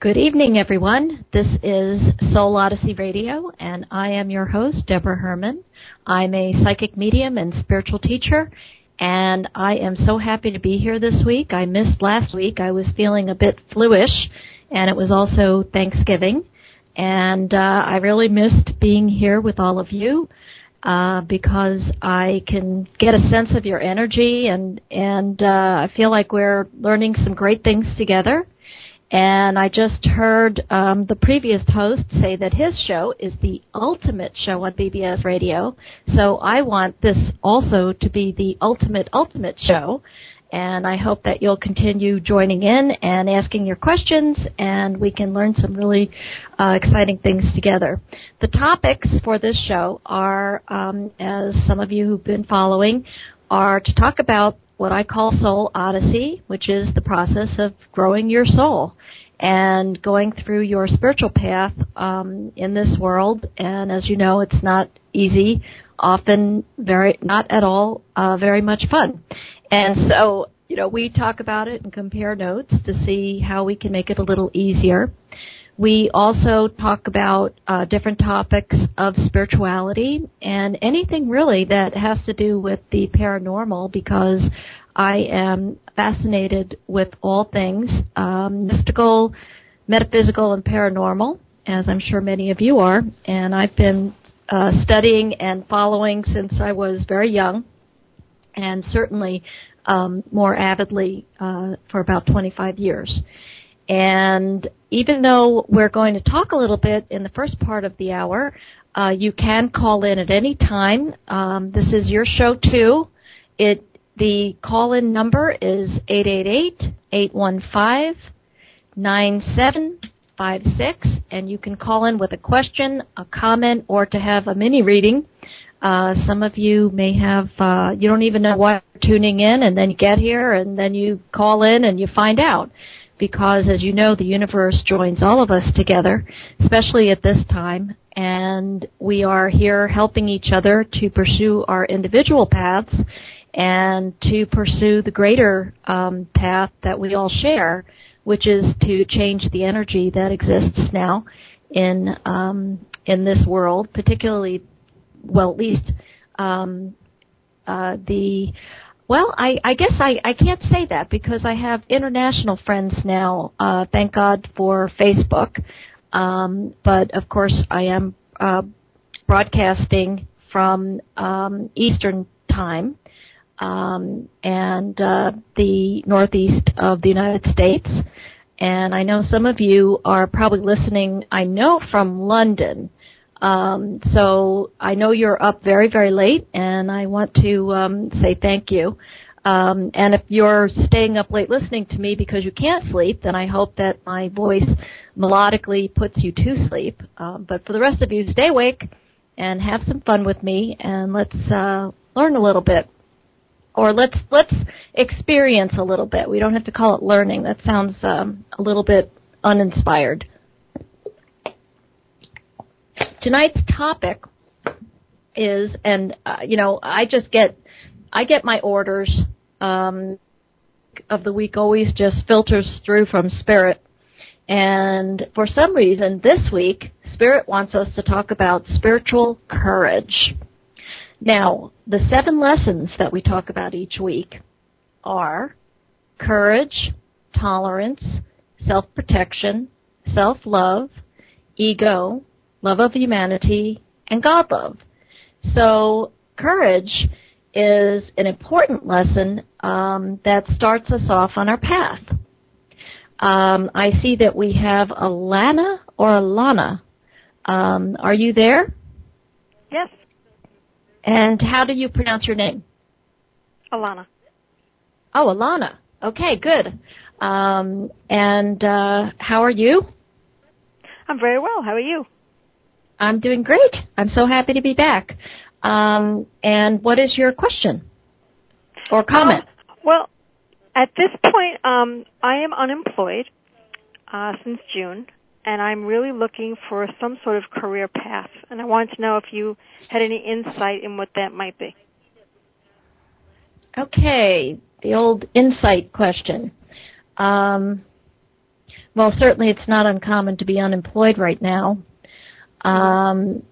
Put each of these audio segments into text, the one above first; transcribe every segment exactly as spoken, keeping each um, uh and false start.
Good evening, everyone. This is Soul Odyssey Radio, and I am your host, Deborah Herman. I'm a psychic medium and spiritual teacher, and I am so happy to be here this week. I missed last week. I was feeling a bit fluish, and it was also Thanksgiving, and uh, I really missed being here with all of you uh, because I can get a sense of your energy, and, and uh, I feel like we're learning some great things together. And I just heard um, the previous host say that his show is the ultimate show on B B S Radio. So I want this also to be the ultimate, ultimate show. And I hope that you'll continue joining in and asking your questions, and we can learn some really uh, exciting things together. The topics for this show are, um, as some of you who've been following, are to talk about what I call Soul Odyssey, which is the process of growing your soul and going through your spiritual path um, in this world. And as you know, it's not easy, often very not at all uh, very much fun. And so, you know, we talk about it and compare notes to see how we can make it a little easier. We also talk about uh, different topics of spirituality and anything really that has to do with the paranormal, because I am fascinated with all things um, mystical, metaphysical, and paranormal, as I'm sure many of you are. And I've been uh, studying and following since I was very young, and certainly um, more avidly uh, for about twenty-five years. And even though we're going to talk a little bit in the first part of the hour, uh, you can call in at any time. Um, this is your show, too. It The call-in number is eight eight eight, eight one five, nine seven five six, and you can call in with a question, a comment, or to have a mini-reading. Uh, some of you may have, uh, you don't even know why you're tuning in, and then you get here, and then you call in and you find out. Because, as you know, the universe joins all of us together, especially at this time, and we are here helping each other to pursue our individual paths and to pursue the greater um, path that we all share, which is to change the energy that exists now in um, in this world, particularly, well, at least um, uh, the... Well, I, I guess I, I can't say that because I have international friends now, uh, thank God for Facebook. Um, but, of course, I am uh, broadcasting from um, Eastern Time um, and uh, the northeast of the United States. And I know some of you are probably listening, I know, from London. Um, so I know you're up very, very late, and I want to um, say thank you. Um, and if you're staying up late listening to me because you can't sleep, then I hope that my voice melodically puts you to sleep. Um, but for the rest of you, stay awake and have some fun with me, and let's uh, learn a little bit. Or let's let's experience a little bit. We don't have to call it learning. That sounds um, a little bit uninspired. Tonight's topic is, and uh, you know, I just get, I get my orders um, of the week always just filters through from Spirit, and for some reason this week Spirit wants us to talk about spiritual courage. Now, the seven lessons that we talk about each week are courage, tolerance, self-protection, self-love, ego, love of humanity, and God love. So courage is an important lesson um, that starts us off on our path. Um, I see that we have Alana or Alana. Um, are you there? Yes. And how do you pronounce your name? Alana. Oh, Alana. Okay, good. Um, and uh, how are you? I'm very well. How are you? I'm doing great. I'm so happy to be back. Um, and what is your question or comment? Um, well, at this point, um, I am unemployed uh, since June, and I'm really looking for some sort of career path. And I wanted to know if you had any insight in what that might be. Okay, the old insight question. Um, Well, certainly it's not uncommon to be unemployed right now. Um,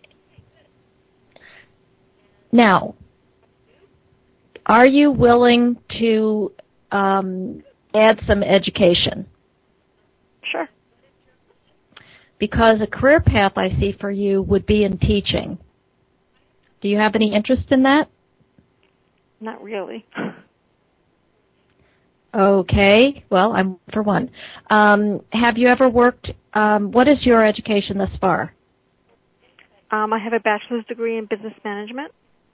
now, are you willing to um, add some education? Sure. Because a career path I see for you would be in teaching. Do you have any interest in that? Not really. Okay. Well, I'm for one. Um, have you ever worked, um, what is your education thus far? Um, I have a bachelor's degree in business management.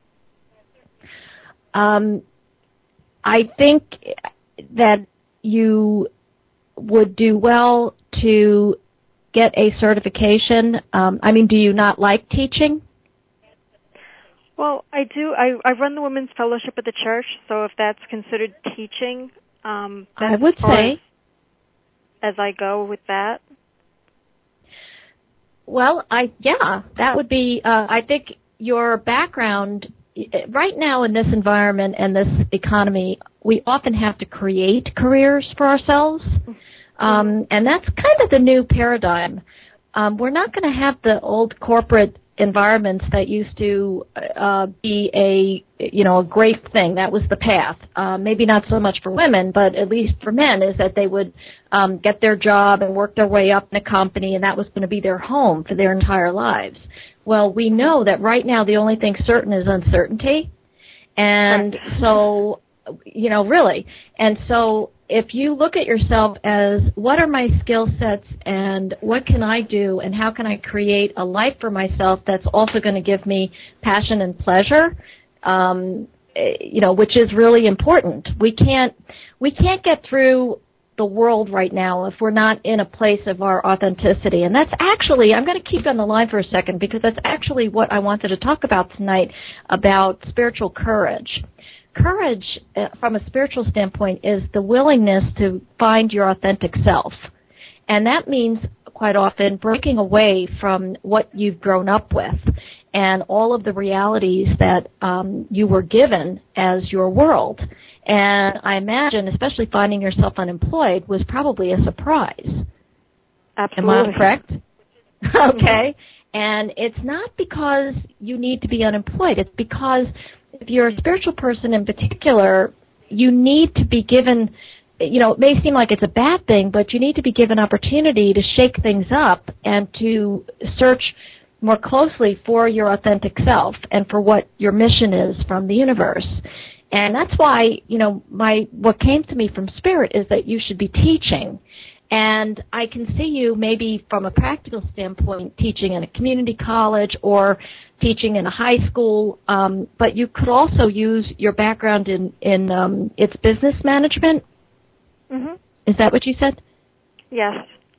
Um, I think that you would do well to get a certification. Um, I mean, do you not like teaching? Well, I do. I, I run the Women's Fellowship at the church, so if that's considered teaching, um, that's I would as far say. As, as I go with that. Well, I yeah, that would be. Uh, I think your background right now in this environment and this economy, we often have to create careers for ourselves, um, and that's kind of the new paradigm. Um, we're not going to have the old corporate environments that used to uh, be a you know a great thing. That was the path. Uh, maybe not so much for women, but at least for men, is that they would um, get their job and work their way up in a company, and that was going to be their home for their entire lives. Well, we know that right now the only thing certain is uncertainty, and right. so you know really, and so. If you look at yourself as what are my skill sets and what can I do and how can I create a life for myself that's also going to give me passion and pleasure, um, you know, which is really important. We can't we can't get through the world right now if we're not in a place of our authenticity. And that's actually, I'm going to keep on the line for a second because that's actually what I wanted to talk about tonight, about spiritual courage. Courage, uh, from a spiritual standpoint, is the willingness to find your authentic self. And that means, quite often, breaking away from what you've grown up with and all of the realities that um, you were given as your world. And I imagine, especially finding yourself unemployed, was probably a surprise. Absolutely. Am I correct? Okay. And it's not because you need to be unemployed. It's because if you're a spiritual person in particular, you need to be given, you know, it may seem like it's a bad thing, but you need to be given opportunity to shake things up and to search more closely for your authentic self and for what your mission is from the universe. And that's why, you know, my what came to me from Spirit is that you should be teaching. And I can see you maybe from a practical standpoint teaching in a community college or teaching in a high school, um, but you could also use your background in, in um, its business management. Mm-hmm. Is that what you said? Yes.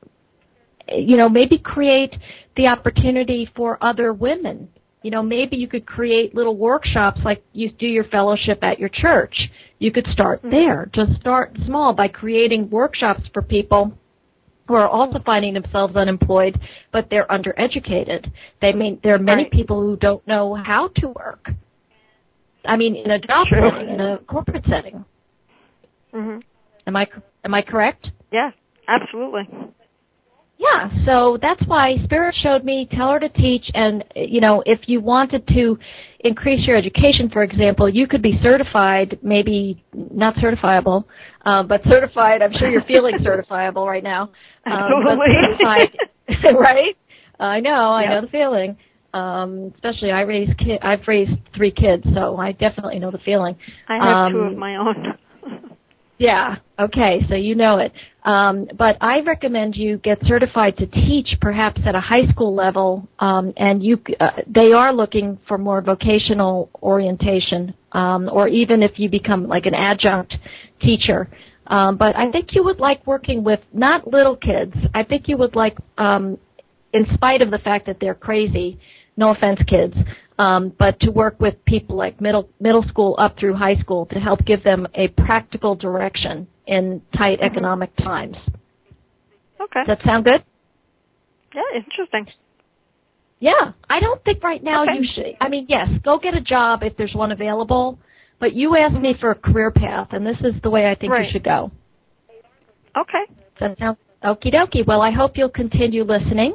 You know, maybe create the opportunity for other women. You know, maybe you could create little workshops like you do your fellowship at your church. You could start mm-hmm. there. Just start small by creating workshops for people who are also finding themselves unemployed, but they're undereducated. They mean there are many right. people who don't know how to work. I mean, in a job True. setting, in a corporate setting. Mm-hmm. Am I am I correct? Yeah, absolutely. Yeah, so that's why Spirit showed me, tell her to teach, and, you know, if you wanted to increase your education, for example, you could be certified, maybe not certifiable, uh, but certified, I'm sure you're feeling certifiable right now. Absolutely. Um, but certified, right? I know, I yep. know the feeling. Um, especially I raise ki- I've raised three kids, so I definitely know the feeling. I have um, two of my own. Yeah, okay, so you know it. Um, but I recommend you get certified to teach perhaps at a high school level, um, and you uh, they are looking for more vocational orientation, um, or even if you become like an adjunct teacher. Um, but I think you would like working with not little kids. I think you would like, um, in spite of the fact that they're crazy, no offense kids, Um, but to work with people like middle middle school up through high school to help give them a practical direction in tight mm-hmm. economic times. Okay. Does that sound good? Yeah, interesting. Yeah. I don't think right now okay. you should. I mean, yes, go get a job if there's one available, but you asked mm-hmm. me for a career path, and this is the way I think right. you should go. Okay. Does that sound, Okie dokie. Well, I hope you'll continue listening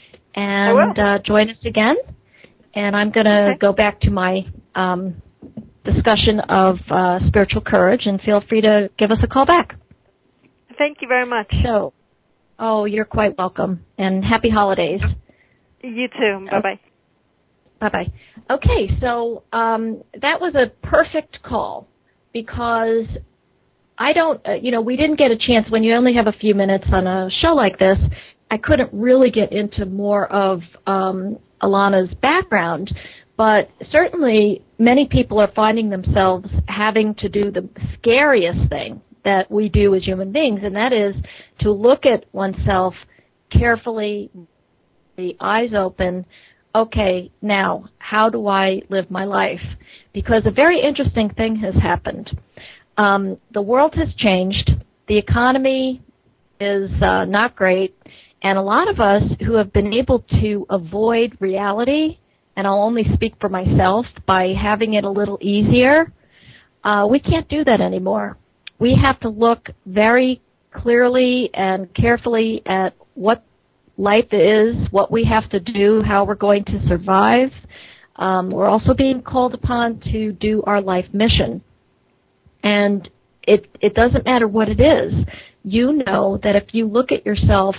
and uh, join us again. And I'm going to okay. go back to my um, discussion of uh, spiritual courage, and feel free to give us a call back. Thank you very much. So, oh, you're quite welcome, and happy holidays. You too. Bye-bye. Bye-bye. Okay, so um, that was a perfect call because I don't, uh, you know, we didn't get a chance when you only have a few minutes on a show like this. I couldn't really get into more of um, Ilana's background, but certainly many people are finding themselves having to do the scariest thing that we do as human beings, and that is to look at oneself carefully, the eyes open. Okay, now, how do I live my life? Because a very interesting thing has happened. Um, the world has changed. The economy is uh, not great. And a lot of us who have been able to avoid reality, and I'll only speak for myself, by having it a little easier, uh, we can't do that anymore. We have to look very clearly and carefully at what life is, what we have to do, how we're going to survive. Um, we're also being called upon to do our life mission. And it, it doesn't matter what it is. You know that if you look at yourself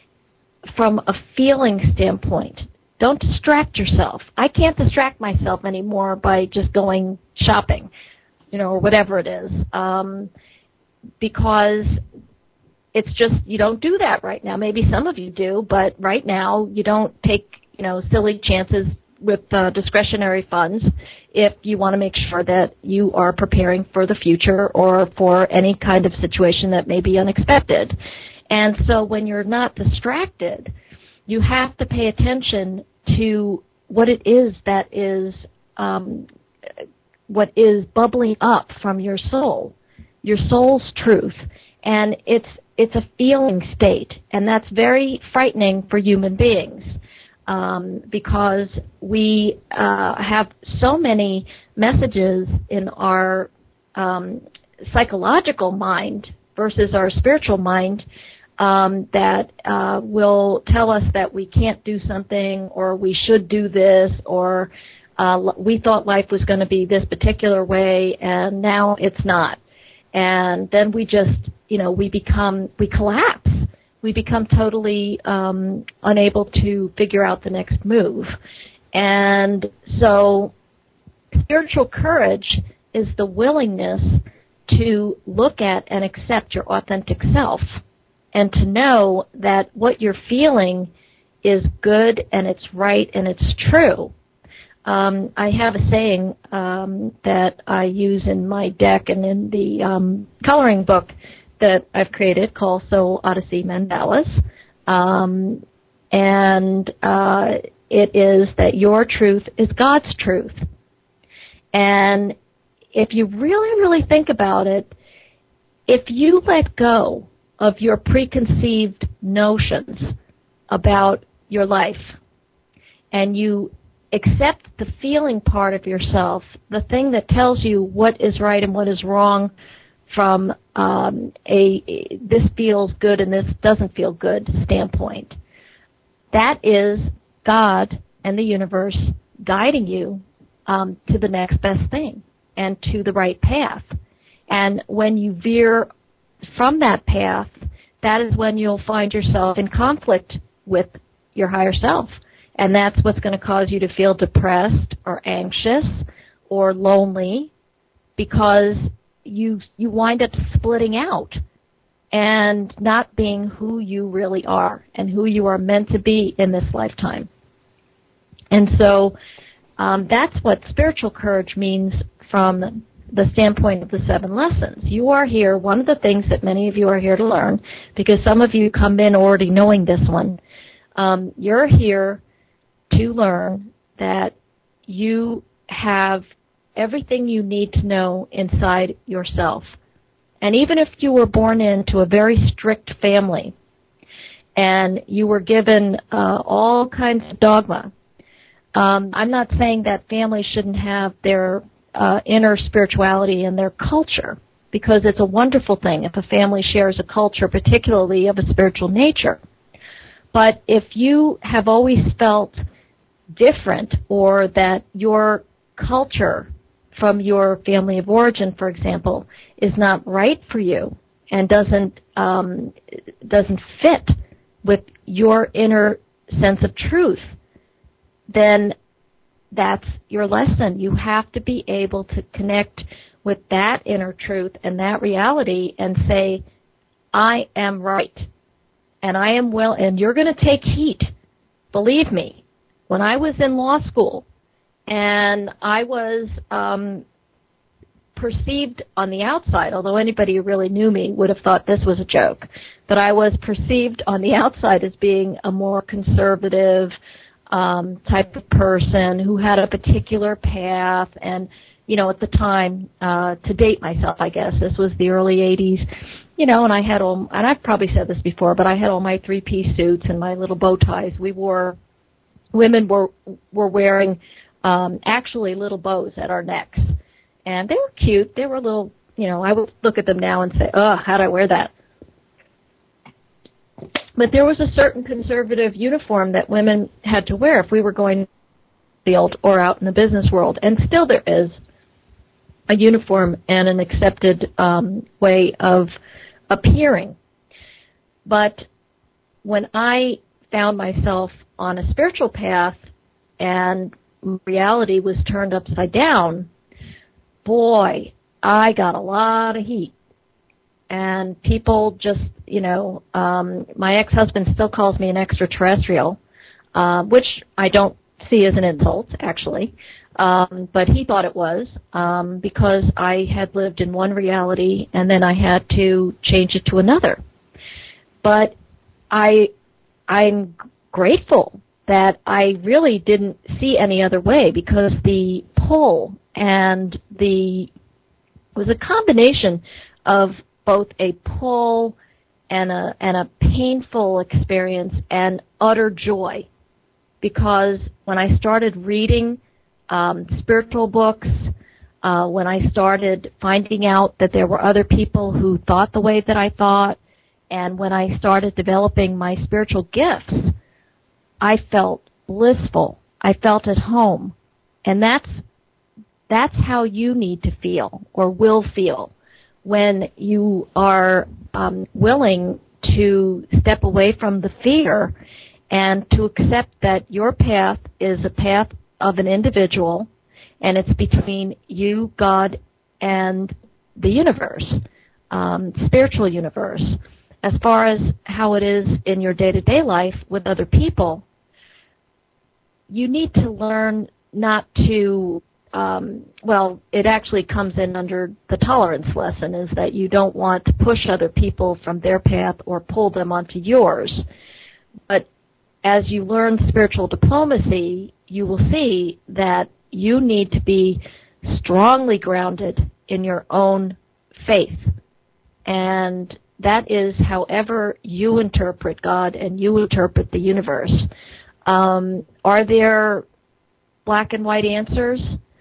from a feeling standpoint, don't distract yourself. I can't distract myself anymore by just going shopping, you know, or whatever it is, um, because it's just, you don't do that right now. Maybe some of you do, but right now you don't take, you know, silly chances with uh, discretionary funds if you want to make sure that you are preparing for the future or for any kind of situation that may be unexpected. And so when you're not distracted, you have to pay attention to what it is that is, um, what is bubbling up from your soul, your soul's truth. And it's, it's a feeling state, and that's very frightening for human beings. Um, because we uh, have so many messages in our um, psychological mind versus our spiritual mind um, that uh, will tell us that we can't do something, or we should do this, or uh, we thought life was going to be this particular way, and now it's not. And then we just, you know, we become, we collapse. We become totally um, unable to figure out the next move. And so spiritual courage is the willingness to look at and accept your authentic self, and to know that what you're feeling is good and it's right and it's true. Um, I have a saying um, that I use in my deck and in the um, coloring book that I've created called Soul Odyssey Mandalas. Um, and uh, it is that your truth is God's truth. And if you really, really think about it, if you let go of your preconceived notions about your life and you accept the feeling part of yourself, the thing that tells you what is right and what is wrong from um, a, a this feels good and this doesn't feel good standpoint, that is God and the universe guiding you um, to the next best thing and to the right path. And when you veer from that path, that is when you'll find yourself in conflict with your higher self. And that's what's going to cause you to feel depressed or anxious or lonely, because you you wind up splitting out and not being who you really are and who you are meant to be in this lifetime. And so um, that's what spiritual courage means from the standpoint of the seven lessons. You are here, one of the things that many of you are here to learn, because some of you come in already knowing this one, um, you're here to learn that you have everything you need to know inside yourself. And even if you were born into a very strict family and you were given uh, all kinds of dogma, um, I'm not saying that families shouldn't have their uh, inner spirituality and their culture, because it's a wonderful thing if a family shares a culture, particularly of a spiritual nature. But if you have always felt different, or that your culture from your family of origin, for example, is not right for you and doesn't um, doesn't fit with your inner sense of truth, then that's your lesson. You have to be able to connect with that inner truth and that reality and say, I am right, and I am well, and you're going to take heat. Believe me, when I was in law school and I was um, perceived on the outside, although anybody who really knew me would have thought this was a joke, but I was perceived on the outside as being a more conservative um, type of person who had a particular path. And, you know, at the time, uh, to date myself, I guess, this was the early eighties, you know, and I had all, and I've probably said this before, but I had all my three-piece suits and my little bow ties. We wore, women were, were wearing um, actually little bows at our necks. And they were cute. They were a little, you know, I would look at them now and say, oh, how'd I wear that? But there was a certain conservative uniform that women had to wear if we were going to the field or out in the business world. And still there is a uniform and an accepted um, way of appearing. But when I found myself on a spiritual path and reality was turned upside down, boy, I got a lot of heat. And people just, you know, um, my ex-husband still calls me an extraterrestrial, uh, which I don't see as an insult, actually. Um, but he thought it was um, because I had lived in one reality and then I had to change it to another. But I, I'm grateful that I really didn't see any other way, because the pull and the it was a combination of both a pull and a and a painful experience and utter joy, because when I started reading um, spiritual books, uh, when I started finding out that there were other people who thought the way that I thought, and when I started developing my spiritual gifts, I felt blissful. I felt at home. And that's that's how you need to feel, or will feel, when you are um, willing to step away from the fear and to accept that your path is a path of an individual, and it's between you, God, and the universe, um, spiritual universe. As far as how it is in your day-to-day life with other people, you need to learn not to, um, well, it actually comes in under the tolerance lesson, is that you don't want to push other people from their path or pull them onto yours. But as you learn spiritual diplomacy, you will see that you need to be strongly grounded in your own faith. And that is however you interpret God and you interpret the universe. Um, are there black and white answers?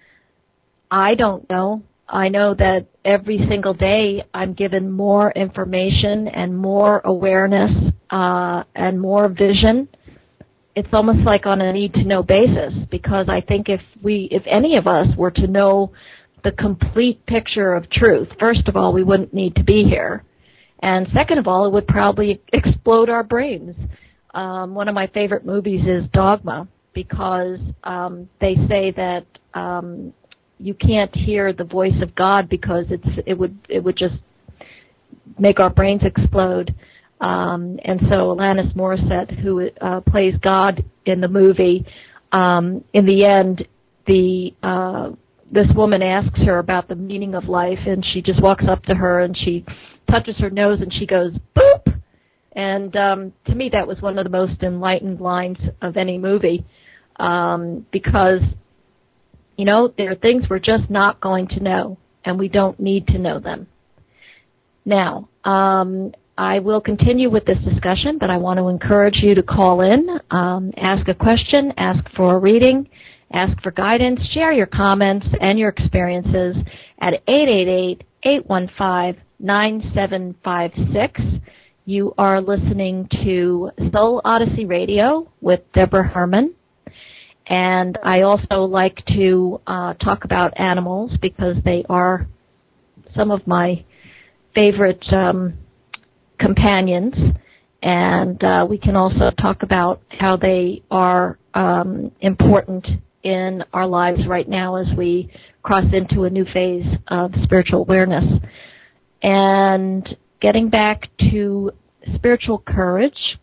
I don't know. I know that every single day I'm given more information and more awareness uh, and more vision. It's almost like on a need-to-know basis, because I think if we, if any of us were to know the complete picture of truth, first of all, we wouldn't need to be here. And second of all, it would probably explode our brains. Um, one of my favorite movies is Dogma, because um, they say that um, you can't hear the voice of God because it's it would it would just make our brains explode. Um, and so Alanis Morissette, who uh, plays God in the movie, um, in the end, the uh, this woman asks her about the meaning of life, and she just walks up to her and she touches her nose and she goes, boop! And um, to me, that was one of the most enlightened lines of any movie, um, because, you know, there are things we're just not going to know, and we don't need to know them. Now, um, I will continue with this discussion, but I want to encourage you to call in, um, ask a question, ask for a reading, ask for guidance, share your comments and your experiences at eight eight eight, eight one five, nine seven five six. You are listening to Soul Odyssey Radio with Deborah Herman. And I also like to uh, talk about animals because they are some of my favorite um, companions. And uh, we can also talk about how they are um, important in our lives right now as we cross into a new phase of spiritual awareness. And getting back to spiritual courage,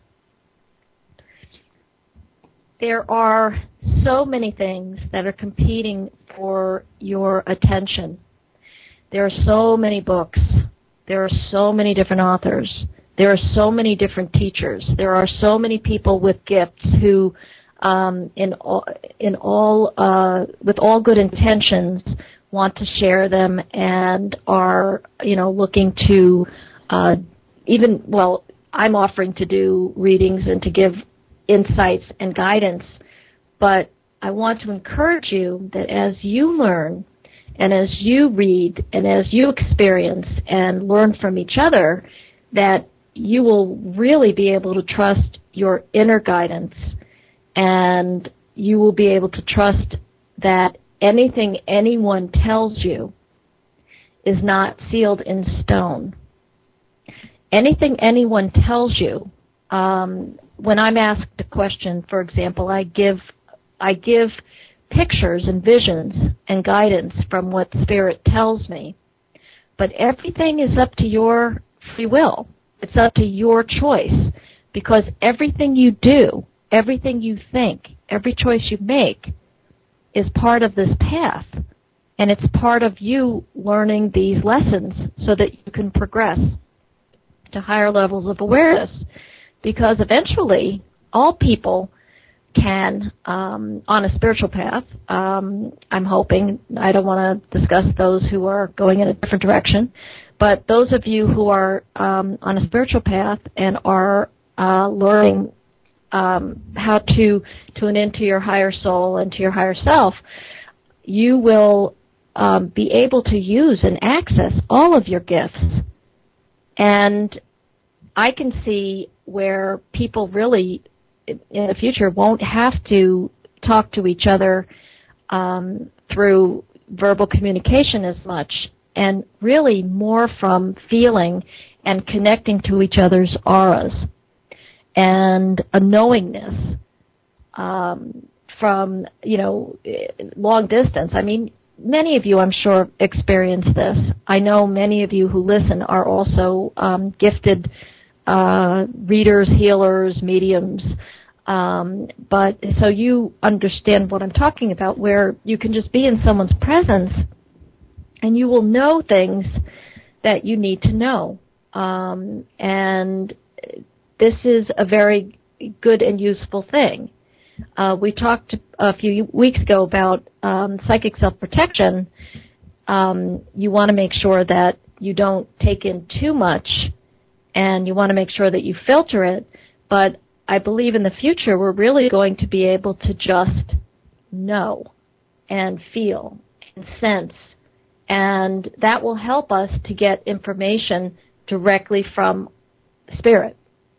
there are so many things that are competing for your attention. There are so many books. There are so many different authors. There are so many different teachers. There are so many people with gifts who, um, in all, in all, uh, with all good intentions, want to share them and are, you know, looking to, uh, even, well, I'm offering to do readings and to give insights and guidance, but I want to encourage you that as you learn and as you read and as you experience and learn from each other, that you will really be able to trust your inner guidance, and you will be able to trust that anything anyone tells you is not sealed in stone. Anything anyone tells you, um, when I'm asked a question, for example, I give I give pictures and visions and guidance from what Spirit tells me, but everything is up to your free will. It's up to your choice, because everything you do, everything you think, every choice you make is part of this path, and it's part of you learning these lessons so that you can progress to higher levels of awareness, because eventually all people can, um, on a spiritual path, um, I'm hoping, I don't want to discuss those who are going in a different direction, but those of you who are um, on a spiritual path and are uh, learning um, how to tune into your higher soul and to your higher self, you will um, be able to use and access all of your gifts. And I can see where people really, in the future, won't have to talk to each other um, through verbal communication as much, and really more from feeling and connecting to each other's auras and a knowingness um, from, you know, long distance. I mean, many of you, I'm sure, experience this. I know many of you who listen are also um, gifted uh, readers, healers, mediums, um, but so you understand what I'm talking about, where you can just be in someone's presence and you will know things that you need to know. Um, and this is a very good and useful thing. Uh, we talked a few weeks ago about um, psychic self-protection. Um, you want to make sure that you don't take in too much, and you want to make sure that you filter it. But I believe in the future we're really going to be able to just know and feel and sense, and that will help us to get information directly from Spirit.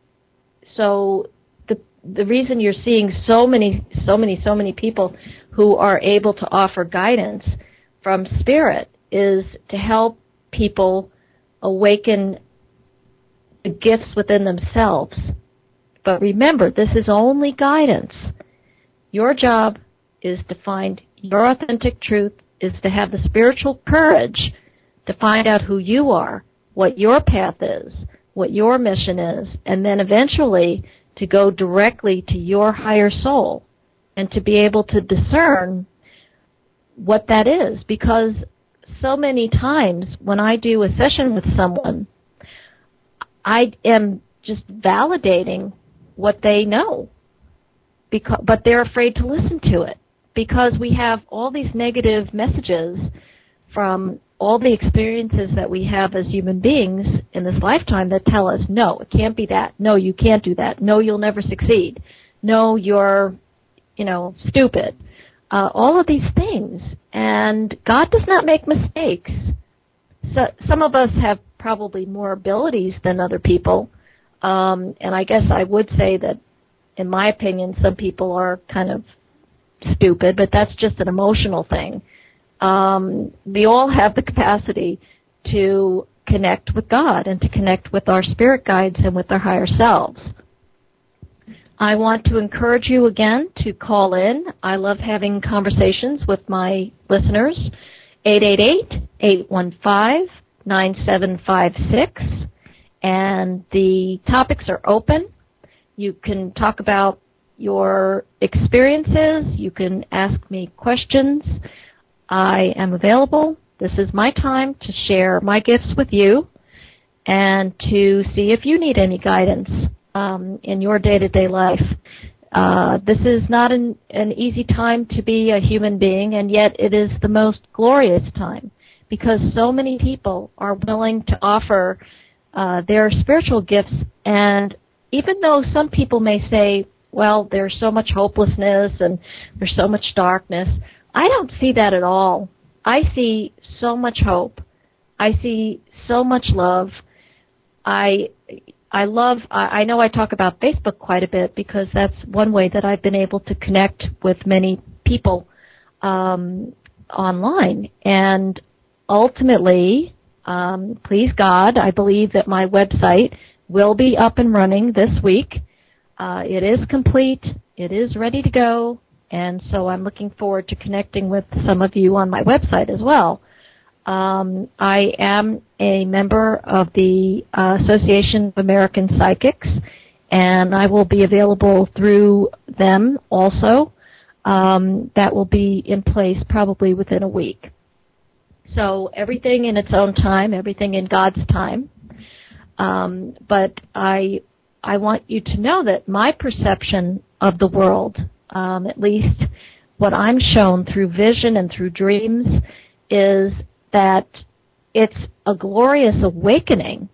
So the the reason you're seeing so many, so many, so many people who are able to offer guidance from Spirit is to help people awaken the gifts within themselves. But remember, this is only guidance. Your job is to find your authentic truth, is to have the spiritual courage to find out who you are, what your path is, what your mission is, and then eventually to go directly to your higher soul and to be able to discern what that is. Because so many times when I do a session with someone, I am just validating what they know, because, but they're afraid to listen to it because we have all these negative messages from all the experiences that we have as human beings in this lifetime that tell us, no, it can't be that. No, you can't do that. No, you'll never succeed. No, you're, you know, stupid. Uh, all of these things. And God does not make mistakes. so, some of us have probably more abilities than other people, um, and I guess I would say that, in my opinion, some people are kind of stupid, but that's just an emotional thing. Um, we all have the capacity to connect with God and to connect with our spirit guides and with our higher selves. I want to encourage you again to call in. I love having conversations with my listeners. eight eight eight, eight one five, nine seven five six. And the topics are open. You can talk about your experiences. You can ask me questions. I am available. This is my time to share my gifts with you and to see if you need any guidance um, in your day-to-day life. Uh, this is not an, an easy time to be a human being, and yet it is the most glorious time because so many people are willing to offer uh, their spiritual gifts. And even though some people may say, well, there's so much hopelessness and there's so much darkness, I don't see that at all. I see so much hope. I see so much love. I I love, I, I know I talk about Facebook quite a bit because that's one way that I've been able to connect with many people um, online. And ultimately, um, please God, I believe that my website will be up and running this week. Uh, it is complete. It is ready to go. And so I'm looking forward to connecting with some of you on my website as well. Um, I am a member of the uh, Association of American Psychics, and I will be available through them also. Um, that will be in place probably within a week. So everything in its own time, everything in God's time. Um, but I, I want you to know that my perception of the world, um, at least what I'm shown through vision and through dreams, is that it's a glorious awakening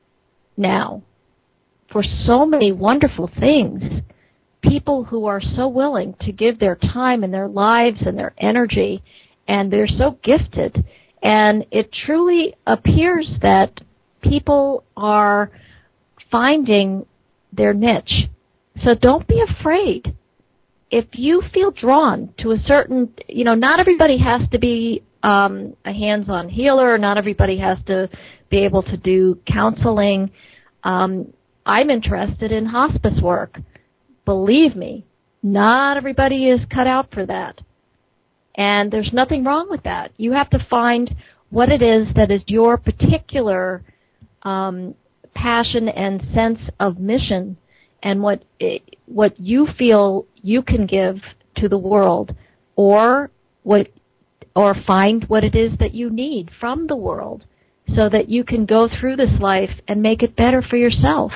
now for so many wonderful things. People who are so willing to give their time and their lives and their energy, and they're so gifted. And it truly appears that people are finding their niche. So don't be afraid. If you feel drawn to a certain, you know, not everybody has to be um, a hands-on healer. Not everybody has to be able to do counseling. Um, I'm interested in hospice work. Believe me, not everybody is cut out for that. And there's nothing wrong with that. You have to find what it is that is your particular um, passion and sense of mission, and what what you feel you can give to the world, or what, or find what it is that you need from the world, so that you can go through this life and make it better for yourself.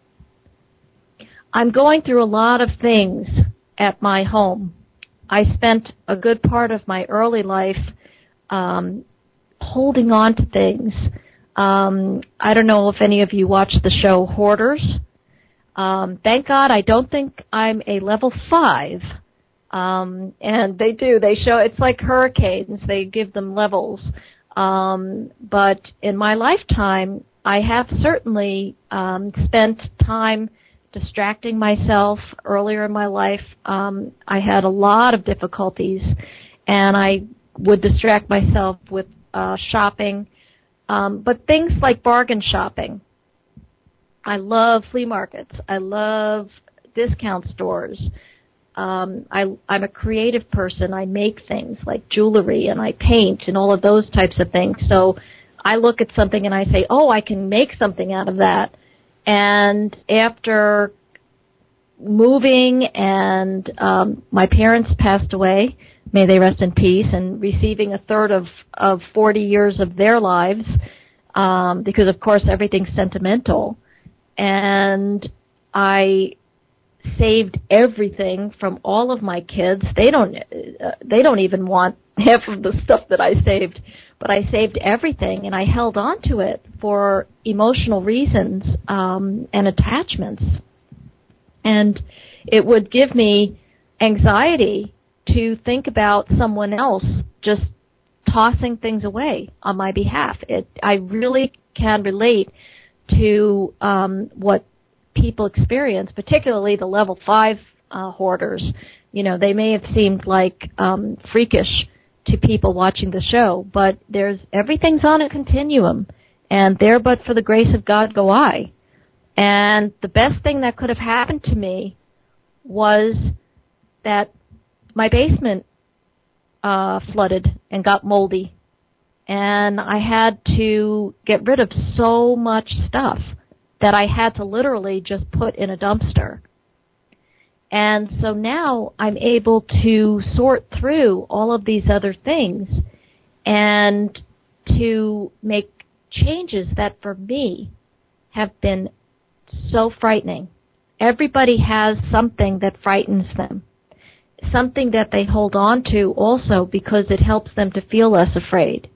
I'm going through a lot of things at my home. I spent a good part of my early life um, holding on to things. Um, I don't know if any of you watch the show Hoarders. Um, thank God I don't think I'm a level five. Um, and they do. They show, it's like hurricanes. They give them levels. Um, but in my lifetime, I have certainly um, spent time distracting myself. Earlier in my life, um, I had a lot of difficulties, and I would distract myself with uh, shopping. Um, but things like bargain shopping. I love flea markets. I love discount stores. Um, I, I'm a creative person. I make things like jewelry, and I paint and all of those types of things. So I look at something and I say, oh, I can make something out of that. And after moving and um, my parents passed away, may they rest in peace, and receiving a third of, of forty years of their lives, um, because, of course, everything's sentimental. And I saved everything from all of my kids. They don't, uh, they don't even want half of the stuff that I saved, but I saved everything, and I held on to it for emotional reasons um, and attachments. And it would give me anxiety to think about someone else just tossing things away on my behalf. It, I really can relate to um, what people experience, particularly the level five uh, hoarders. You know, they may have seemed like um, freakish to people watching the show, but there's everything's on a continuum, and there but for the grace of God go I. And the best thing that could have happened to me was that my basement uh, flooded and got moldy, and I had to get rid of so much stuff that I had to literally just put in a dumpster. And so now I'm able to sort through all of these other things and to make changes that for me have been so frightening. Everybody has something that frightens them, something that they hold on to also because it helps them to feel less afraid.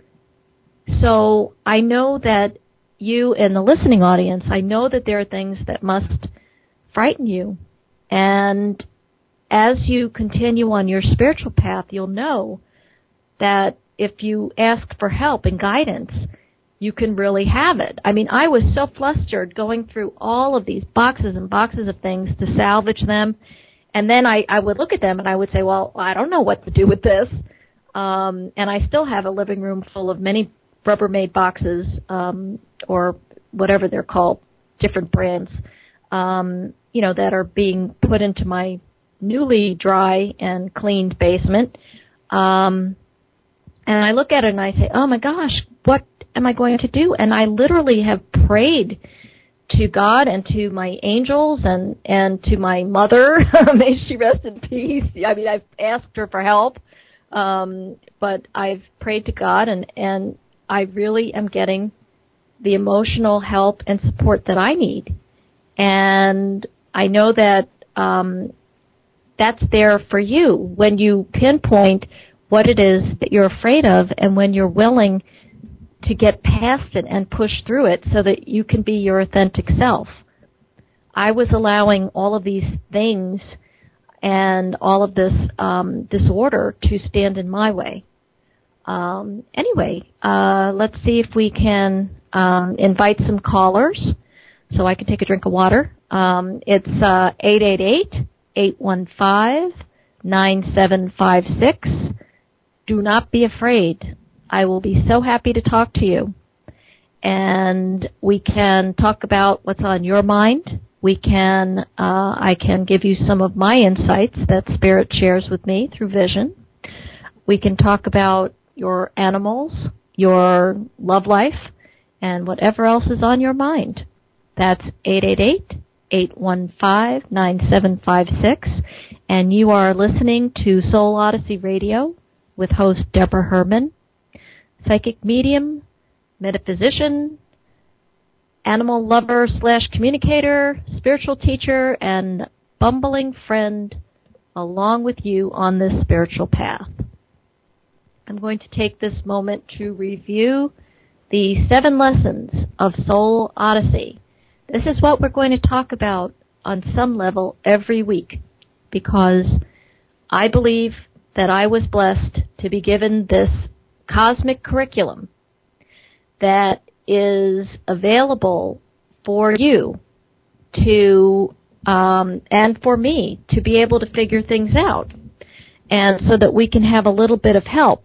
So I know that you and the listening audience, I know that there are things that must frighten you. And as you continue on your spiritual path, you'll know that if you ask for help and guidance, you can really have it. I mean, I was so flustered going through all of these boxes and boxes of things to salvage them. And then I, I would look at them and I would say, well, I don't know what to do with this. Um, and I still have a living room full of many Rubbermaid boxes, um, or whatever they're called, different brands, um, you know, that are being put into my newly dry and cleaned basement. Um, and I look at it and I say, oh my gosh, what am I going to do? And I literally have prayed to God and to my angels and, and to my mother. May she rest in peace. I mean, I've asked her for help, um, but I've prayed to God, and, and I really am getting the emotional help and support that I need. And I know that um, that's there for you when you pinpoint what it is that you're afraid of and when you're willing to get past it and push through it so that you can be your authentic self. I was allowing all of these things and all of this um, disorder to stand in my way. Um, anyway, uh, let's see if we can um, invite some callers so I can take a drink of water. Um, it's uh, eight eight eight, eight one five, nine seven five six. Do not be afraid. I will be so happy to talk to you. And we can talk about what's on your mind. We can, uh, I can give you some of my insights that Spirit shares with me through vision. We can talk about your animals, your love life, and whatever else is on your mind. That's eight eight eight, eight one five, nine seven five six. And you are listening to Soul Odyssey Radio with host Deborah Herman, psychic medium, metaphysician, animal lover slash communicator, spiritual teacher, and bumbling friend along with you on this spiritual path. I'm going to take this moment to review the seven lessons of Soul Odyssey. This is what we're going to talk about on some level every week, because I believe that I was blessed to be given this cosmic curriculum that is available for you to, um, and for me to be able to figure things out, and so that we can have a little bit of help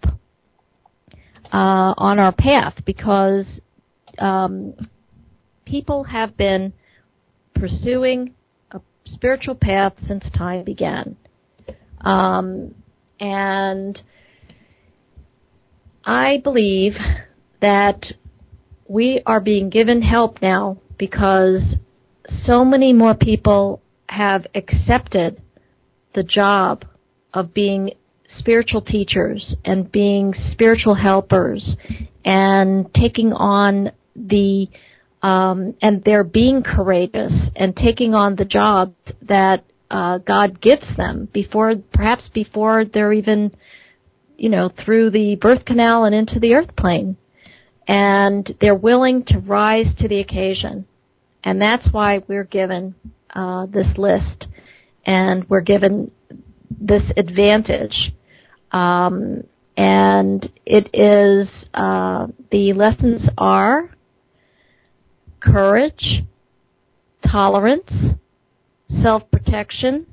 uh, on our path, because um, people have been pursuing a spiritual path since time began. Um, and I believe that we are being given help now because so many more people have accepted the job of being spiritual teachers and being spiritual helpers and taking on the um, and they're being courageous and taking on the job that uh, God gives them before, perhaps before they're even, you know, through the birth canal and into the earth plane. And they're willing to rise to the occasion. And that's why we're given uh, this list, and we're given this advantage. Um, and it is, uh, the lessons are courage, tolerance, self-protection,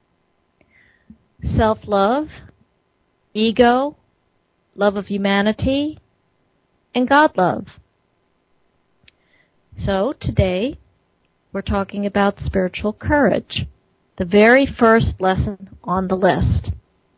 self-love, ego, love of humanity, and God-love. So today we're talking about spiritual courage, the very first lesson on the list.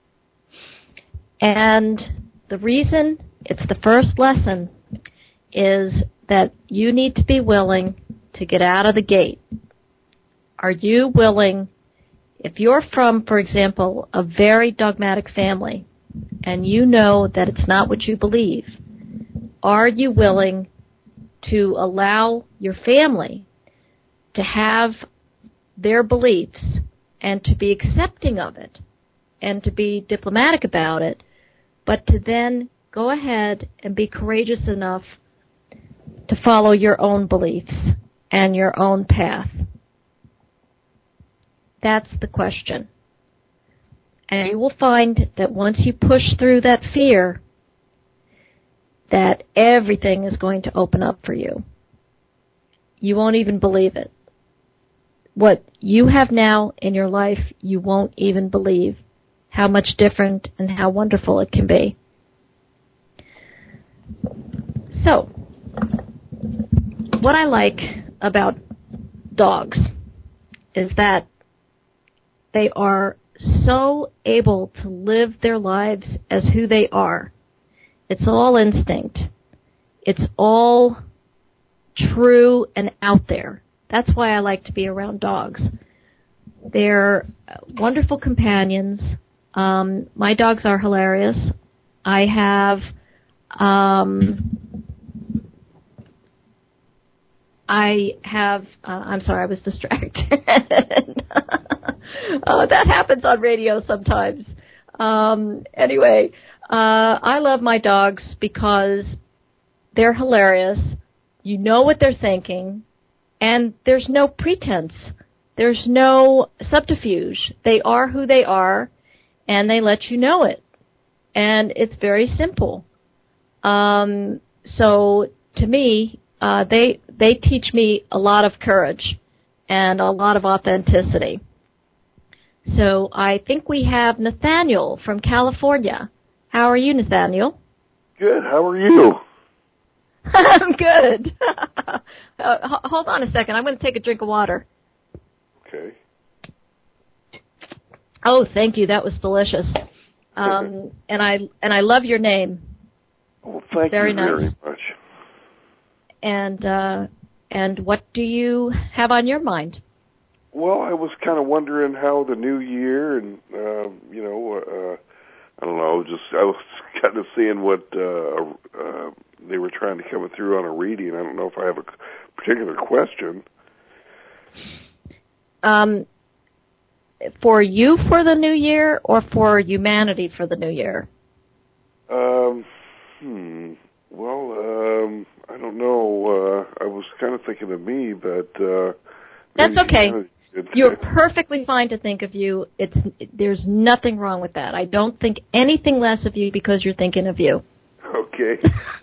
And the reason it's the first lesson is that you need to be willing to get out of the gate. Are you willing, if you're from, for example, a very dogmatic family, and you know that it's not what you believe, are you willing to allow your family to have their beliefs and to be accepting of it and to be diplomatic about it, but to then go ahead and be courageous enough to follow your own beliefs and your own path? That's the question. And you will find that once you push through that fear, that everything is going to open up for you. You won't even believe it. What you have now in your life, you won't even believe how much different and how wonderful it can be. So, what I like about dogs is that they are so able to live their lives as who they are. It's all instinct. It's all true and out there. That's why I like to be around dogs. They're wonderful companions. Um, my dogs are hilarious. I have, um, I have, uh, I'm sorry, I was distracted. uh, that happens on radio sometimes. Um, anyway, uh, I love my dogs because they're hilarious. You know what they're thinking, and there's no pretense. There's no subterfuge. They are who they are, and they let you know it. And it's very simple. Um, so to me, uh, they they teach me a lot of courage and a lot of authenticity. So I think we have Nathaniel from California. How are you, Nathaniel? Good. How are you? I'm good. uh, h- hold on a second. I'm going to take a drink of water. Okay. Oh, thank you. That was delicious. Um, and I and I love your name. Well, thank very you very nice. much. And uh, and what do you have on your mind? Well, I was kind of wondering how the new year, and uh, you know, uh, I don't know, just I was kind of seeing what uh, uh, they were trying to come through on a reading. I don't know if I have a particular question. Um, for you for the new year, or for humanity for the new year? Um, hmm. Well, um, I don't know. Uh, I was kind of thinking of me, but uh, that's okay. It, You're perfectly fine to think of you. It's there's nothing wrong with that. I don't think anything less of you because you're thinking of you. Okay.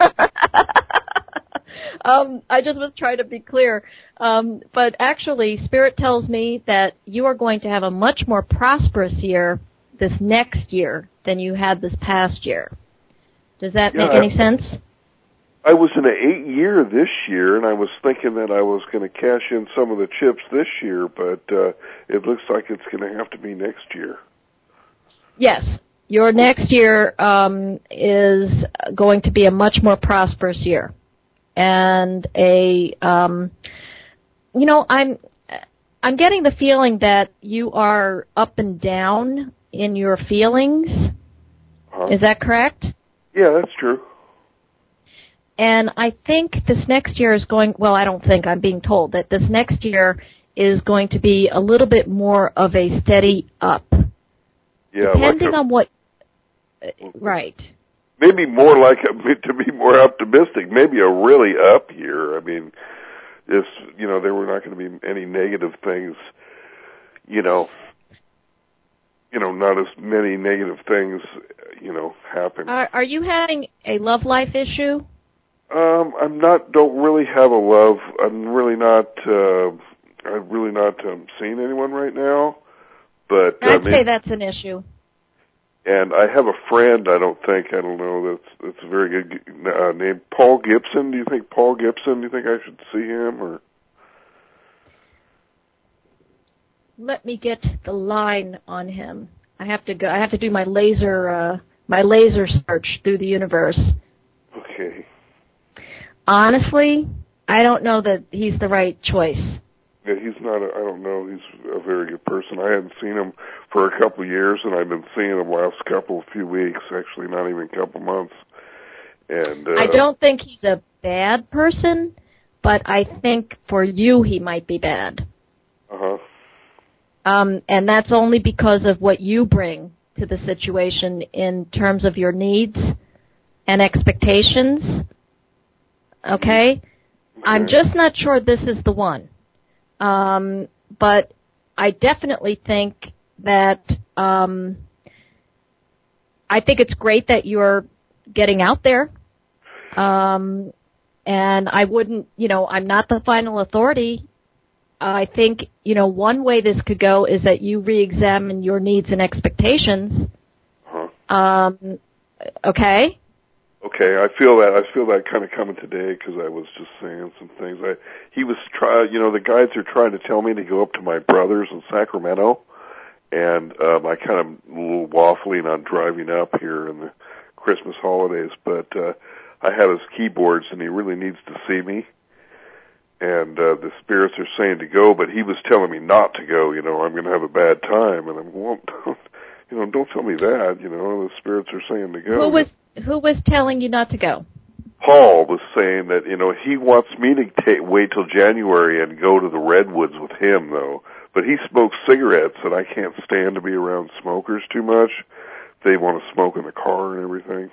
um, I just was trying to be clear. Um, but actually, Spirit tells me that you are going to have a much more prosperous year this next year than you had this past year. Does that yeah, make any I, sense? I was in an eight-year this year, and I was thinking that I was going to cash in some of the chips this year, but uh, it looks like it's going to have to be next year. Yes. Your next year um, is going to be a much more prosperous year. And a, um, you know, I'm, I'm getting the feeling that you are up and down in your feelings. Huh? Is that correct? Yeah, that's true. And I think this next year is going, well, I don't think, I'm being told that this next year is going to be a little bit more of a steady up. Yeah, Depending like a, on what, uh, right. Maybe more like, a, to be more optimistic, maybe a really up year. I mean, if, you know, there were not going to be any negative things, you know. you know, not as many negative things, you know, happen. Are, are you having a love life issue? Um, I'm not. Don't really have a love. I'm really not. Uh, I'm really not um, seeing anyone right now. But I'd uh, say that's an issue. And I have a friend. I don't think. I don't know. That's that's a very good uh, name. Paul Gibson. Do you think Paul Gibson? Do you think I should see him or? Let me get the line on him. I have to go. I have to do my laser. Uh, my laser search through the universe. Okay. Honestly, I don't know that he's the right choice. Yeah, he's not. A, I don't know. He's a very good person. I hadn't seen him for a couple of years, and I've been seeing him the last couple of few weeks. Actually, not even a couple months. And uh, I don't think he's a bad person, but I think for you he might be bad. Uh huh. Um, and that's only because of what you bring to the situation in terms of your needs and expectations. Okay? Okay. I'm just not sure this is the one. Um, but I definitely think that um, I think it's great that you're getting out there. Um, and I wouldn't, you know, I'm not the final authority. I think, you know, one way this could go is that you re-examine your needs and expectations. Uh-huh. Um, okay? Okay, I feel that. I feel that kind of coming today because I was just saying some things. I he was try, you know, the guides are trying to tell me to go up to my brother's in Sacramento, and um, I kind of a little waffling on driving up here in the Christmas holidays. But uh, I have his keyboards, and he really needs to see me. And uh, the spirits are saying to go, but he was telling me not to go. You know, I'm going to have a bad time, and I'm well, don't, you know, don't tell me that. You know, the spirits are saying to go. Who was who was telling you not to go? Paul was saying that, you know, he wants me to ta- wait till January and go to the Redwoods with him, though. But he smokes cigarettes, and I can't stand to be around smokers too much. They want to smoke in the car and everything.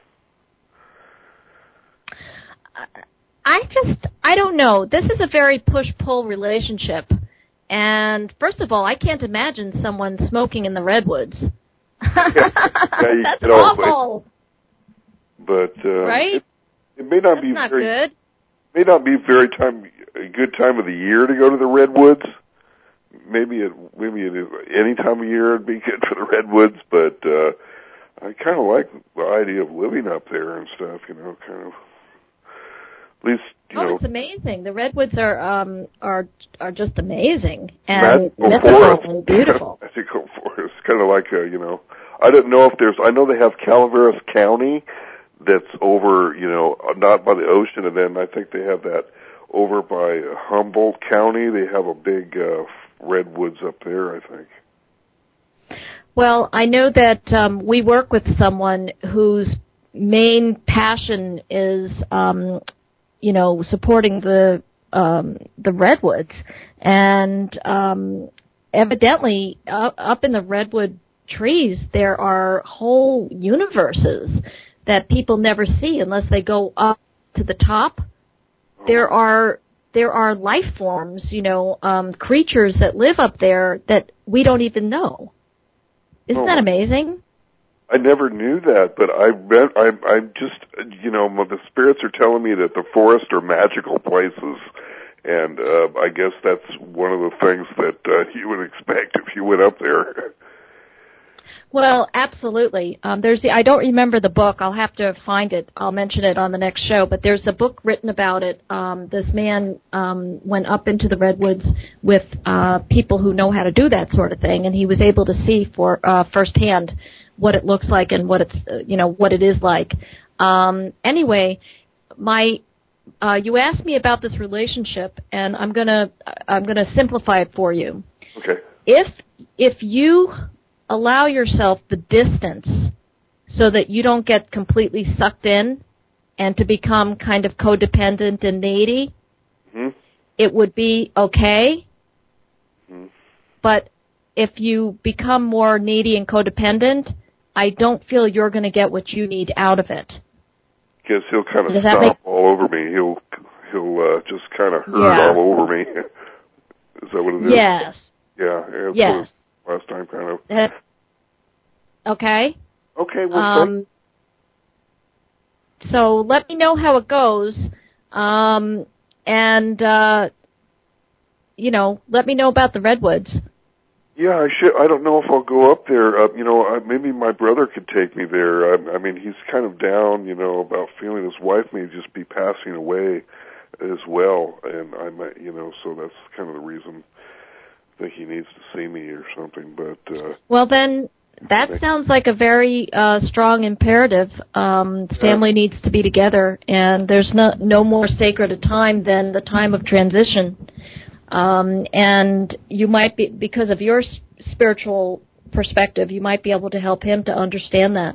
I just, I don't know. This is a very push-pull relationship. And first of all, I can't imagine someone smoking in the Redwoods. yeah, yeah, That's you know, awful. But, but uh, right? It, it may not That's be not very, good. May not be very time a good time of the year to go to the Redwoods. Maybe it, maybe it is, any time of year it'd be good for the Redwoods. But uh, I kind of like the idea of living up there and stuff. You know, kind of. At least, you oh, know, it's amazing. The Redwoods are um are are just amazing magical and mythical forest. and beautiful. Magical forest, kind of like a, you know, I don't know if there's. I know they have Calaveras County, that's over, you know, not by the ocean, and then I think they have that over by Humboldt County. They have a big uh, redwoods up there, I think. Well, I know that um, we work with someone whose main passion is, um, you know, supporting the um, the redwoods, and um, evidently up, up in the redwood trees there are whole universes that people never see unless they go up to the top. There are there are life forms, you know, um, creatures that live up there that we don't even know. Isn't oh, that amazing? I never knew that, but I bet I I just, you know, the spirits are telling me that the forests are magical places, and uh, I guess that's one of the things that uh, you would expect if you went up there. Well, absolutely. Um, there's the, I don't remember the book. I'll have to find it. I'll mention it on the next show. But there's a book written about it. Um, this man um, went up into the redwoods with uh, people who know how to do that sort of thing, and he was able to see for uh, firsthand what it looks like and what it's uh, you know what it is like. Um, anyway, my uh, you asked me about this relationship, and I'm gonna I'm gonna simplify it for you. Okay. If if you allow yourself the distance so that you don't get completely sucked in and to become kind of codependent and needy, mm-hmm. it would be okay. Mm-hmm. But if you become more needy and codependent, I don't feel you're going to get what you need out of it. Because he'll kind of Does stomp make... all over me. He'll he'll uh, just kind of hurt yeah. all over me. Is that what it is? Yes. Yeah. yeah yes. Last time, kind of. That, Okay? Okay, well, Um, so let me know how it goes, um, and, uh, you know, let me know about the Redwoods. yeah, I should. I don't know if I'll go up there. Uh, you know, uh, maybe my brother could take me there. I, I mean, he's kind of down, you know, about feeling his wife may just be passing away as well, and I might, you know, so that's kind of the reason I think he needs to see me or something. But uh, well, then that sounds like a very uh, strong imperative. Um, the family yeah. needs to be together, and there's no no more sacred a time than the time of transition. Um, and you might be, because of your spiritual perspective, you might be able to help him to understand that,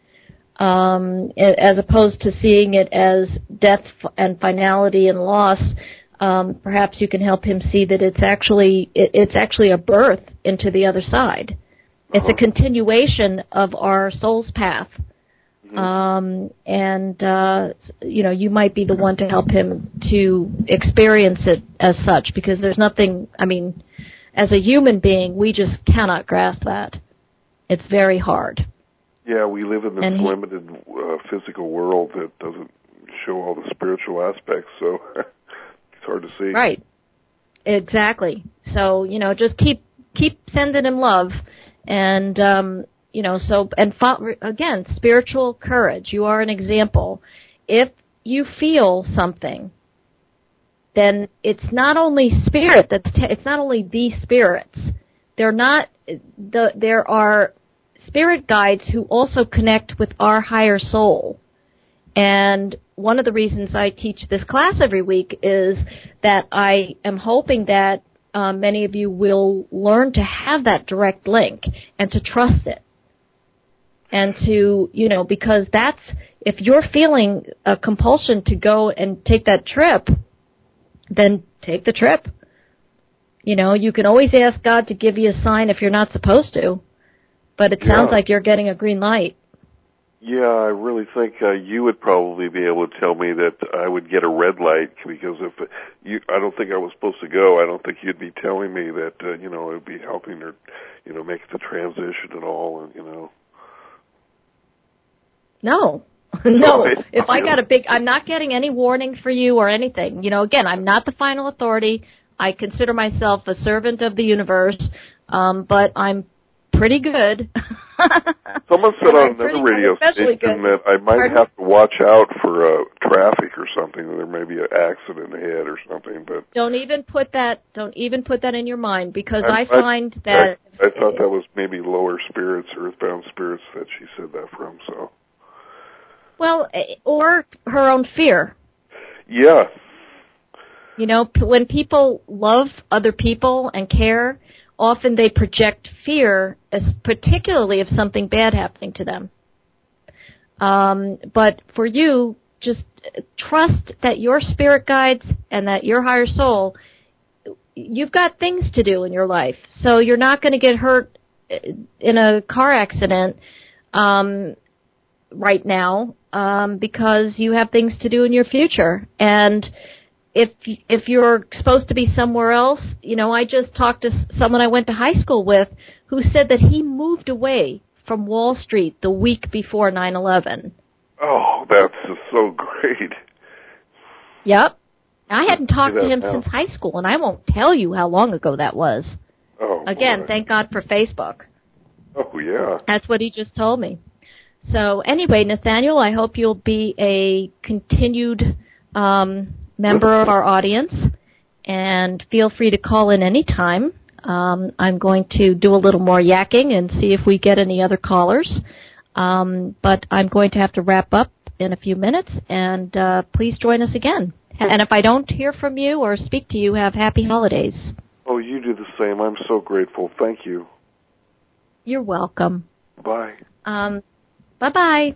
um, as opposed to seeing it as death and finality and loss. Um, perhaps you can help him see that it's actually it, it's actually a birth into the other side. It's a continuation of our soul's path. Um, and, uh, you know, you might be the one to help him to experience it as such, because there's nothing, I mean, as a human being, we just cannot grasp that. It's very hard. Yeah, we live in this and he, limited uh, physical world that doesn't show all the spiritual aspects, so it's hard to see. Right. Exactly. So, you know, just keep, keep sending him love, and, um, You know, so, and again, spiritual courage. You are an example. If you feel something, then it's not only spirit, that's te- it's not only the spirits. They're not, the, there are spirit guides who also connect with our higher soul. And one of the reasons I teach this class every week is that I am hoping that uh, many of you will learn to have that direct link and to trust it. And to, you know, because that's, if you're feeling a compulsion to go and take that trip, then take the trip. You know, you can always ask God to give you a sign if you're not supposed to, but it yeah. sounds like you're getting a green light. Yeah, I really think uh, you would probably be able to tell me that I would get a red light, because if you, I don't think I was supposed to go. I don't think you'd be telling me that, uh, you know, it would be helping her, you know, make the transition and all, and, you know. No, no. Right. If I got a big, I'm not getting any warning for you or anything. You know, again, I'm not the final authority. I consider myself a servant of the universe, um, but I'm pretty good. Someone said on another radio station that I might Pardon? have to watch out for uh, traffic or something. There may be an accident ahead or something. But don't even put that. Don't even put that in your mind, because I, I find I, that I, I thought that was maybe lower spirits, earthbound spirits, that she said that from. So. Well, or her own fear. Yeah. You know, when people love other people and care, often they project fear, as particularly of something bad happening to them. Um, but for you, just trust that your spirit guides and that your higher soul, you've got things to do in your life. So you're not going to get hurt in a car accident um, right now, um, because you have things to do in your future. And if if you're supposed to be somewhere else, you know, I just talked to someone I went to high school with who said that he moved away from Wall Street the week before nine eleven. Oh, that's just so great. Yep. I hadn't talked to him now. since high school, and I won't tell you how long ago that was. Oh, Again, boy. Thank God for Facebook. Oh, yeah. That's what he just told me. So anyway, Nathaniel, I hope you'll be a continued um, member of our audience, and feel free to call in any time. Um, I'm going to do a little more yakking and see if we get any other callers. Um, but I'm going to have to wrap up in a few minutes, and uh, please join us again. And if I don't hear from you or speak to you, have happy holidays. Oh, you do the same. I'm so grateful. Thank you. You're welcome. Bye. Um, bye-bye.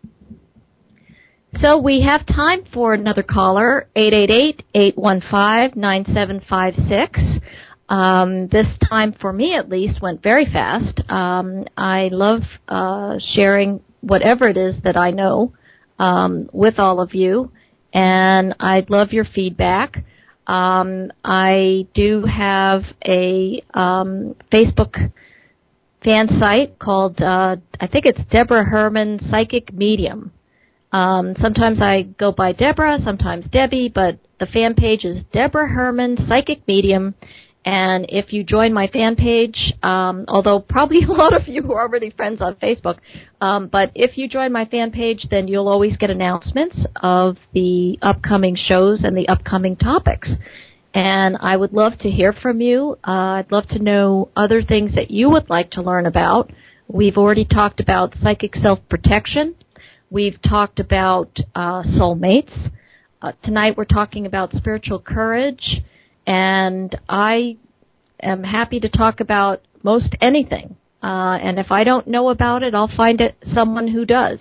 So we have time for another caller, eight eight eight, eight one five, nine seven five six. Um, this time, for me at least, went very fast. Um, I love uh, sharing whatever it is that I know um, with all of you, and I'd love your feedback. Um, I do have a um, Facebook fan site called, uh, I think it's Deborah Herman Psychic Medium. Um, sometimes I go by Deborah, sometimes Debbie, but the fan page is Deborah Herman Psychic Medium. And if you join my fan page, um, although probably a lot of you are already friends on Facebook, um, but if you join my fan page, then you'll always get announcements of the upcoming shows and the upcoming topics. And I would love to hear from you. Uh, I'd love to know other things that you would like to learn about. We've already talked about psychic self-protection. We've talked about uh, soulmates. Uh, tonight we're talking about spiritual courage. And I am happy to talk about most anything. Uh, and if I don't know about it, I'll find it someone who does.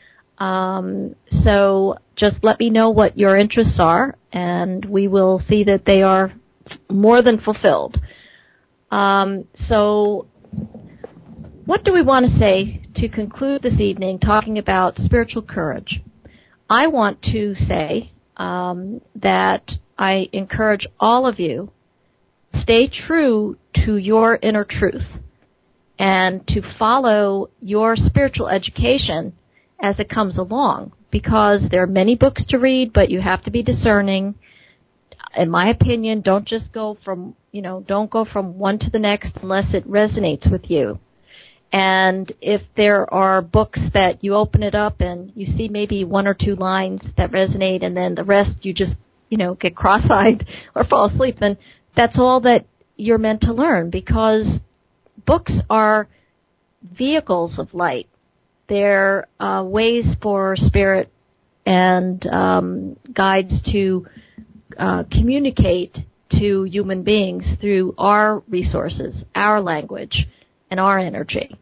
Um, so just let me know what your interests are, and we will see that they are more than fulfilled. Um, so what do we want to say to conclude this evening talking about spiritual courage? I want to say um, that I encourage all of you, stay true to your inner truth and to follow your spiritual education as it comes along, because there are many books to read, but you have to be discerning. In my opinion, don't just go from, you know, don't go from one to the next unless it resonates with you. And if there are books that you open it up and you see maybe one or two lines that resonate and then the rest you just you know, get cross-eyed or fall asleep, then that's all that you're meant to learn, because books are vehicles of light. They're uh, ways for spirit and um, guides to uh, communicate to human beings through our resources, our language, and our energy.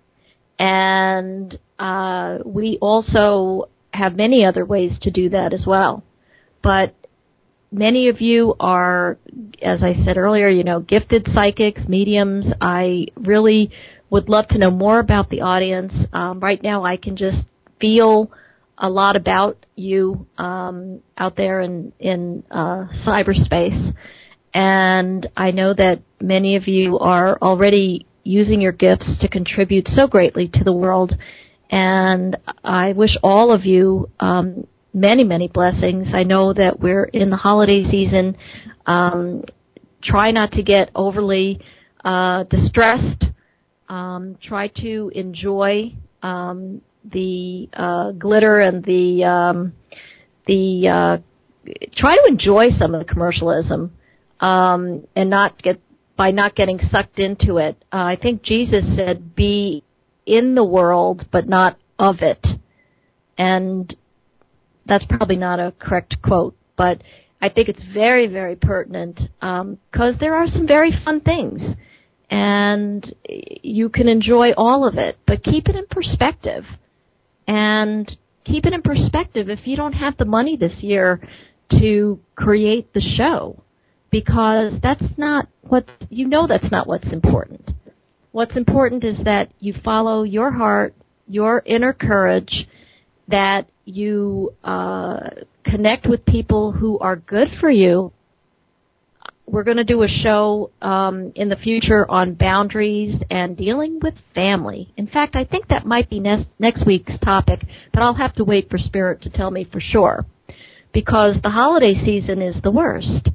And uh, we also have many other ways to do that as well. But many of you are, as I said earlier, you know, gifted psychics, mediums. I really would love to know more about the audience. Um, right now I can just feel a lot about you um, out there in, in uh, cyberspace. And I know that many of you are already using your gifts to contribute so greatly to the world. And I wish all of you um, many, many blessings. I know that we're in the holiday season. Um, try not to get overly uh, distressed. Um, try to enjoy um, the uh, glitter and the um, the uh, try to enjoy some of the commercialism um, and not get by not getting sucked into it. Uh, I think Jesus said, "Be in the world, but not of it," and that's probably not a correct quote, but I think it's very, very pertinent because um, there are some very fun things, and you can enjoy all of it, but keep it in perspective. And keep it in perspective if you don't have the money this year to create the show, because that's not what, you know that's not what's important. What's important is that you follow your heart, your inner courage, that you uh, connect with people who are good for you. We're going to do a show um, in the future on boundaries and dealing with family. In fact, I think that might be next, next week's topic, but I'll have to wait for Spirit to tell me for sure, because the holiday season is the worst.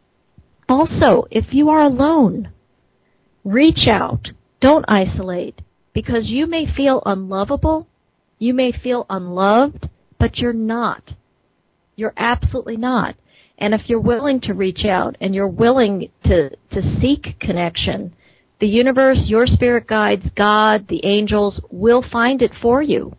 Also, if you are alone, reach out. Don't isolate, because you may feel unlovable, you may feel unloved, but you're not. You're absolutely not. And if you're willing to reach out and you're willing to, to seek connection, the universe, your spirit guides, God, the angels will find it for you.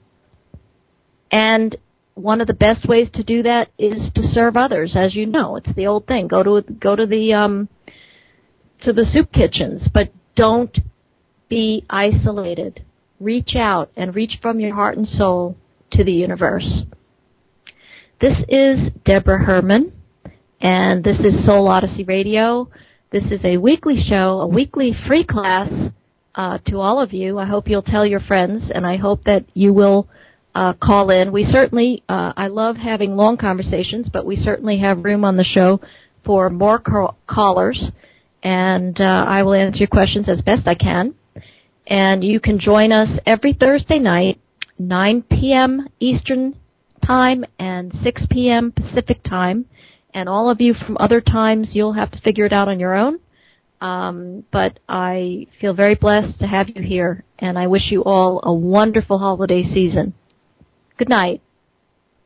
And one of the best ways to do that is to serve others, as you know. It's the old thing. Go to go to the um, to the soup kitchens, but don't be isolated. Reach out and reach from your heart and soul to the universe. This is Deborah Herman, and this is Soul Odyssey Radio. This is a weekly show, a weekly free class uh, to all of you. I hope you'll tell your friends, and I hope that you will uh, call in. We certainly, uh, I love having long conversations, but we certainly have room on the show for more call- callers, and uh, I will answer your questions as best I can. And you can join us every Thursday night, nine p.m. Eastern Time and six p.m. Pacific Time. And all of you from other times, you'll have to figure it out on your own. Um, but I feel very blessed to have you here, and I wish you all a wonderful holiday season. Good night.